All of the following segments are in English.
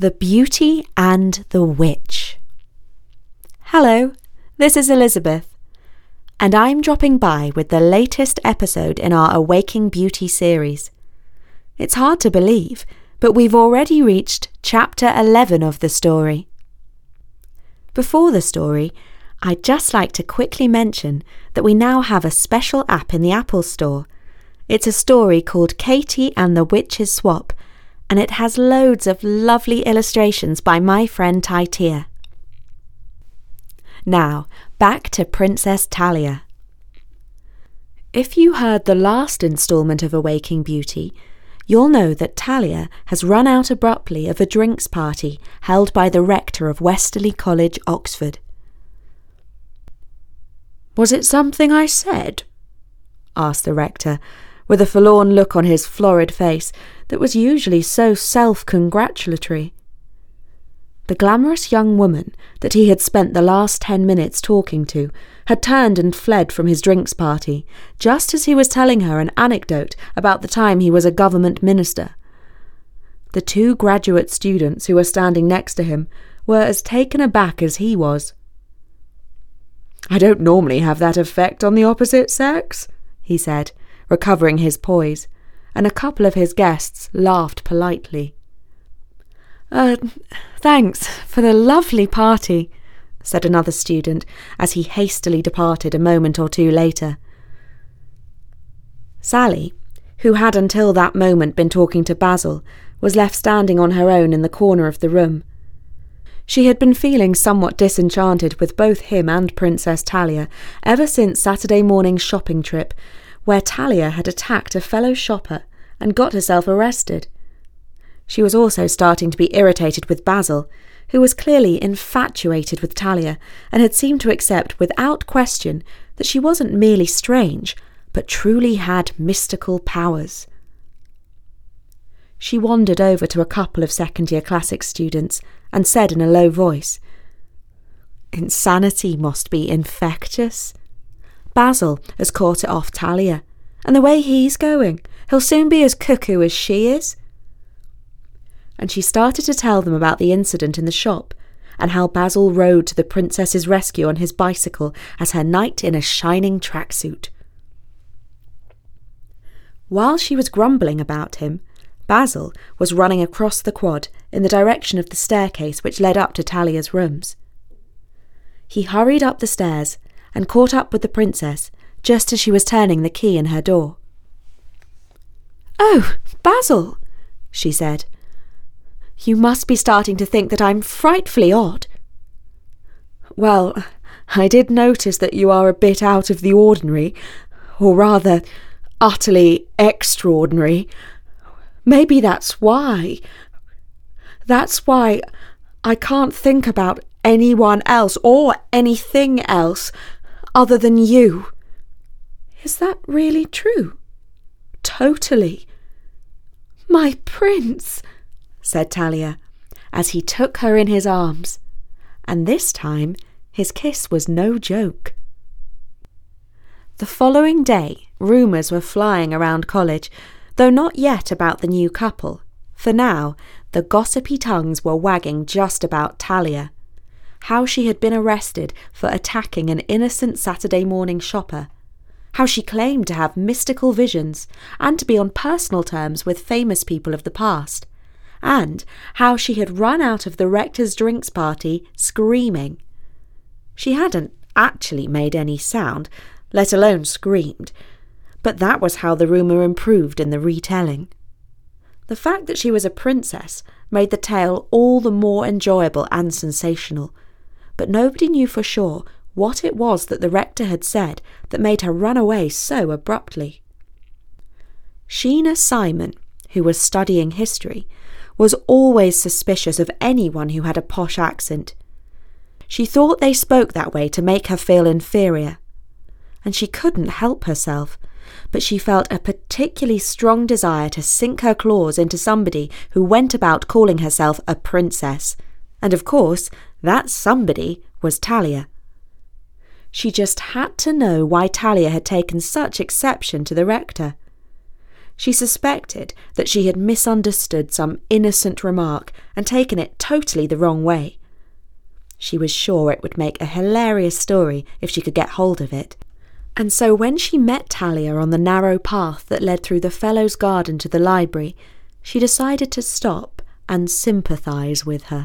The Beauty and the Witch. Hello, this is Elizabeth, and I'm dropping by with the latest episode in our Awaking Beauty series. It's hard to believe, but we've already reached chapter 11 of the story. Before the story, I'd just like to quickly mention that we now have a special app in the Apple Store. It's a story called Katie and the Witch's Swap, and it has loads of lovely illustrations by my friend Taitia. Now, back to Princess Talia. If you heard the last instalment of Awaking Beauty, you'll know that Talia has run out abruptly of a drinks party held by the rector of Westerly College, Oxford. "Was it something I said?" asked the rector, with a forlorn look on his florid face that was usually so self-congratulatory. The glamorous young woman that he had spent the last 10 minutes talking to had turned and fled from his drinks party, just as he was telling her an anecdote about the time he was a government minister. The two graduate students who were standing next to him were as taken aback as he was. "I don't normally have that effect on the opposite sex," he said, recovering his poise, and a couple of his guests laughed politely. Thanks for the lovely party," said another student as he hastily departed a moment or two later. Sally, who had until that moment been talking to Basil, was left standing on her own in the corner of the room. She had been feeling somewhat disenchanted with both him and Princess Talia ever since Saturday morning's shopping trip, where Talia had attacked a fellow shopper and got herself arrested. She was also starting to be irritated with Basil, who was clearly infatuated with Talia and had seemed to accept without question that she wasn't merely strange, but truly had mystical powers. She wandered over to a couple of second-year classics students and said in a low voice, "Insanity must be infectious. Basil has caught it off Talia, and the way he's going, he'll soon be as cuckoo as she is." And she started to tell them about the incident in the shop, and how Basil rode to the princess's rescue on his bicycle as her knight in a shining tracksuit. While she was grumbling about him, Basil was running across the quad in the direction of the staircase which led up to Talia's rooms. He hurried up the stairs and caught up with the princess just as she was turning the key in her door. "Oh, Basil," she said. "You must be starting to think that I'm frightfully odd." "Well, I did notice that you are a bit out of the ordinary, or rather, utterly extraordinary. Maybe that's why. That's why I can't think about anyone else or anything else other than you." "Is that really true?" "Totally." "My prince," said Talia, as he took her in his arms, and this time his kiss was no joke. The following day, rumours were flying around college, though not yet about the new couple. For now, the gossipy tongues were wagging just about Talia, how she had been arrested for attacking an innocent Saturday morning shopper, how she claimed to have mystical visions and to be on personal terms with famous people of the past, and how she had run out of the rector's drinks party screaming. She hadn't actually made any sound, let alone screamed, but that was how the rumour improved in the retelling. The fact that she was a princess made the tale all the more enjoyable and sensational, but nobody knew for sure what it was that the rector had said that made her run away so abruptly. Sheena Simon, who was studying history, was always suspicious of anyone who had a posh accent. She thought they spoke that way to make her feel inferior, and she couldn't help herself, but she felt a particularly strong desire to sink her claws into somebody who went about calling herself a princess, and of course that somebody was Talia. She just had to know why Talia had taken such exception to the rector. She suspected that she had misunderstood some innocent remark and taken it totally the wrong way. She was sure it would make a hilarious story if she could get hold of it. And so when she met Talia on the narrow path that led through the Fellows' Garden to the library, she decided to stop and sympathise with her.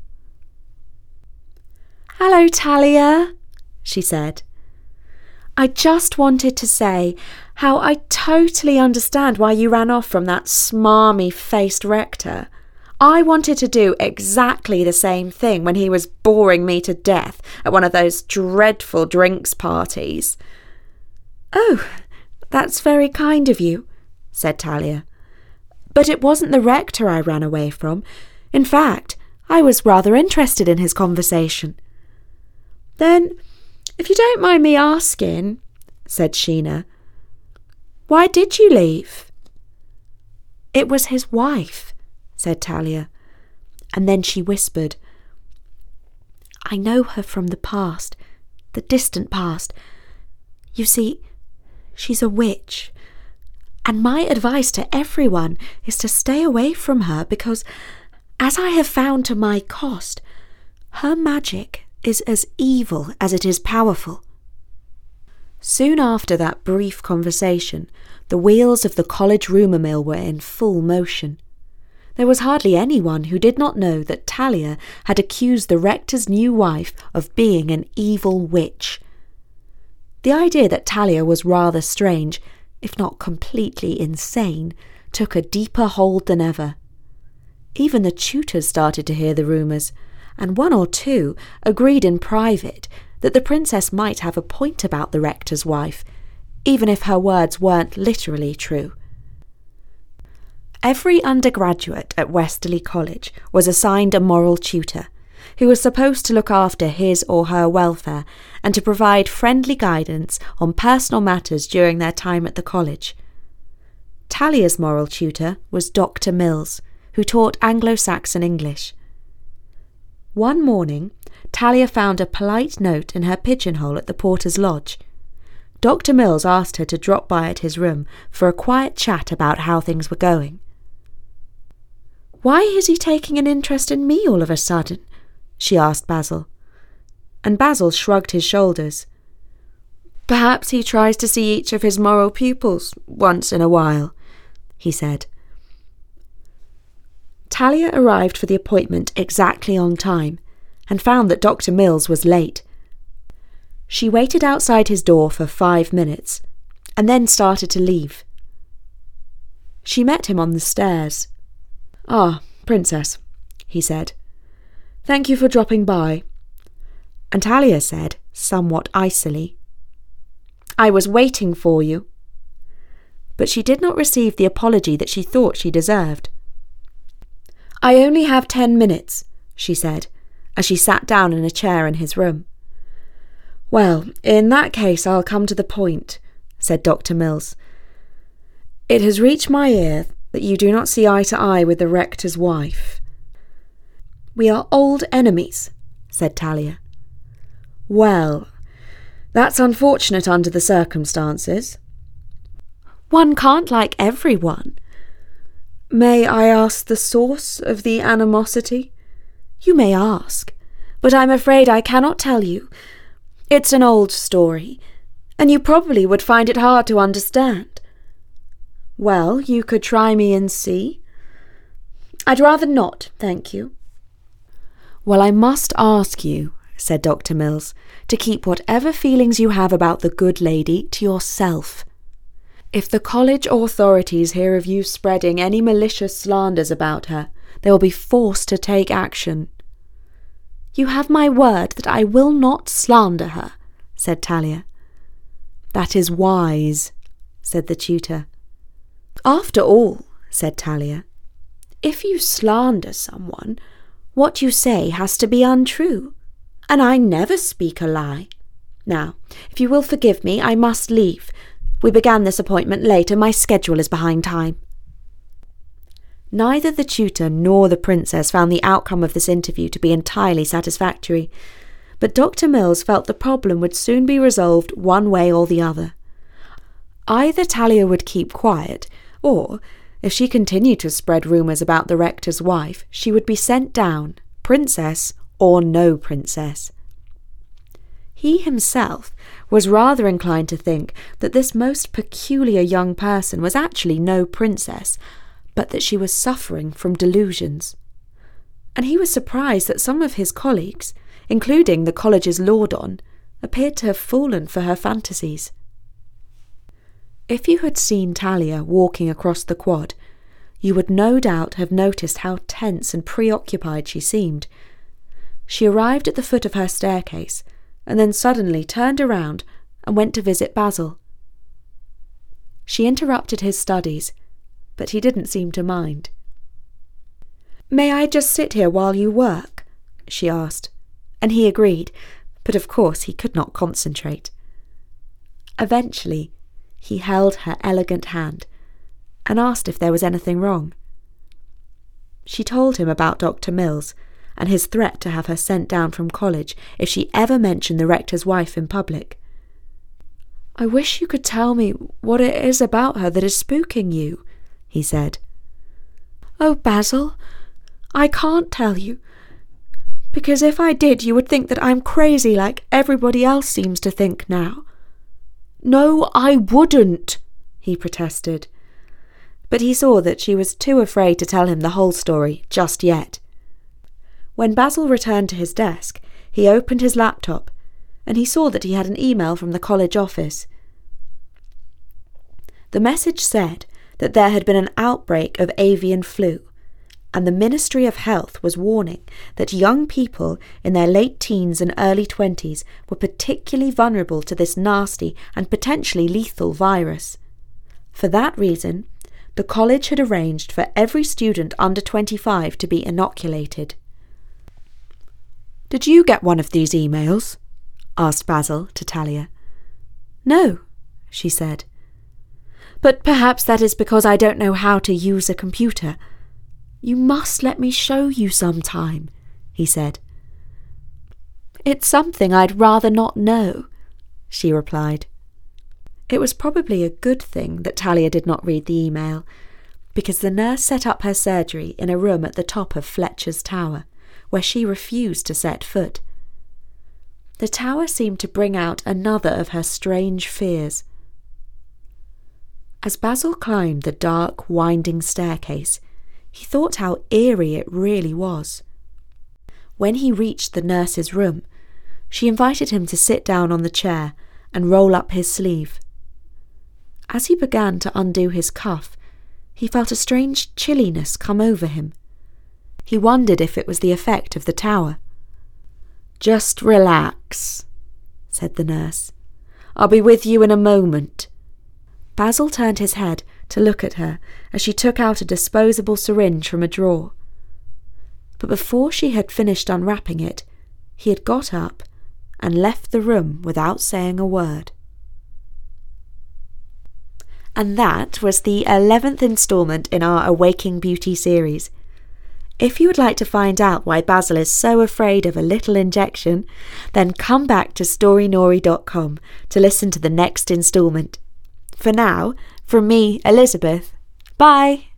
"Hello, Talia," she said. "I just wanted to say how I totally understand why you ran off from that smarmy-faced rector. I wanted to do exactly the same thing when he was boring me to death at one of those dreadful drinks parties." "Oh, that's very kind of you," said Talia. "But it wasn't the rector I ran away from. In fact, I was rather interested in his conversation." "Then, if you don't mind me asking," said Sheena, "why did you leave?" "It was his wife," said Talia, and then she whispered, "I know her from the past, the distant past. You see, she's a witch, and my advice to everyone is to stay away from her because, as I have found to my cost, her magic is as evil as it is powerful." Soon after that brief conversation, the wheels of the college rumour mill were in full motion. There was hardly anyone who did not know that Talia had accused the rector's new wife of being an evil witch. The idea that Talia was rather strange, if not completely insane, took a deeper hold than ever. Even the tutors started to hear the rumours, and one or two agreed in private that the princess might have a point about the rector's wife, even if her words weren't literally true. Every undergraduate at Westerly College was assigned a moral tutor, who was supposed to look after his or her welfare and to provide friendly guidance on personal matters during their time at the college. Talia's moral tutor was Dr. Mills, who taught Anglo-Saxon English. One morning, Talia found a polite note in her pigeonhole at the porter's lodge. Dr. Mills asked her to drop by at his room for a quiet chat about how things were going. "Why is he taking an interest in me all of a sudden?" she asked Basil. And Basil shrugged his shoulders. "Perhaps he tries to see each of his moral pupils once in a while," he said. Talia arrived for the appointment exactly on time and found that Dr. Mills was late. She waited outside his door for 5 minutes and then started to leave. She met him on the stairs. "Ah, Princess," he said. "Thank you for dropping by." And Talia said, somewhat icily, "I was waiting for you." But she did not receive the apology that she thought she deserved. "I only have 10 minutes, she said, as she sat down in a chair in his room. "Well, in that case I'll come to the point," said Dr. Mills. "It has reached my ear that you do not see eye to eye with the rector's wife." "We are old enemies," said Talia. "Well, that's unfortunate under the circumstances." "One can't like everyone." "May I ask the source of the animosity?" "You may ask, but I'm afraid I cannot tell you. It's an old story, and you probably would find it hard to understand." "Well, you could try me and see." "I'd rather not, thank you." "Well, I must ask you," said Dr. Mills, "to keep whatever feelings you have about the good lady to yourself. If the college authorities hear of you spreading any malicious slanders about her, they will be forced to take action." "You have my word that I will not slander her," said Talia. "That is wise," said the tutor. "After all," said Talia, "if you slander someone, what you say has to be untrue, and I never speak a lie. Now, if you will forgive me, I must leave. We began this appointment late and my schedule is behind time." Neither the tutor nor the princess found the outcome of this interview to be entirely satisfactory, but Dr. Mills felt the problem would soon be resolved one way or the other. Either Talia would keep quiet, Or, if she continued to spread rumours about the rector's wife, she would be sent down, princess or no princess. He himself was rather inclined to think that this most peculiar young person was actually no princess, but that she was suffering from delusions. And he was surprised that some of his colleagues, including the college's Lordon, appeared to have fallen for her fantasies. If you had seen Talia walking across the quad, you would no doubt have noticed how tense and preoccupied she seemed. She arrived at the foot of her staircase, and then suddenly turned around and went to visit Basil. She interrupted his studies, but he didn't seem to mind. "May I just sit here while you work?" she asked, and he agreed, but of course he could not concentrate. Eventually, he held her elegant hand and asked if there was anything wrong. She told him about Dr. Mills and his threat to have her sent down from college if she ever mentioned the rector's wife in public. "I wish you could tell me what it is about her that is spooking you," he said. "Oh, Basil, I can't tell you, because if I did you would think that I'm crazy like everybody else seems to think now." "No, I wouldn't," he protested. But he saw that she was too afraid to tell him the whole story just yet. When Basil returned to his desk, he opened his laptop, and he saw that he had an email from the college office. The message said that there had been an outbreak of avian flu, and the Ministry of Health was warning that young people in their late teens and early 20s were particularly vulnerable to this nasty and potentially lethal virus. For that reason, the college had arranged for every student under 25 to be inoculated. "Did you get one of these emails?" asked Basil to Talia. "No," she said. "But perhaps that is because I don't know how to use a computer. You must let me show you sometime," he said. "It's something I'd rather not know," she replied. It was probably a good thing that Talia did not read the email, because the nurse set up her surgery in a room at the top of Fletcher's Tower, where she refused to set foot. The tower seemed to bring out another of her strange fears. As Basil climbed the dark, winding staircase, he thought how eerie it really was. When he reached the nurse's room, she invited him to sit down on the chair and roll up his sleeve. As he began to undo his cuff, he felt a strange chilliness come over him. He wondered if it was the effect of the tower. "Just relax," said the nurse. "I'll be with you in a moment." Basil turned his head to look at her as she took out a disposable syringe from a drawer. But before she had finished unwrapping it, he had got up and left the room without saying a word. And that was the 11th instalment in our Awaking Beauty series. If you would like to find out why Basil is so afraid of a little injection, then come back to storynori.com to listen to the next instalment. For now, from me, Elizabeth, bye!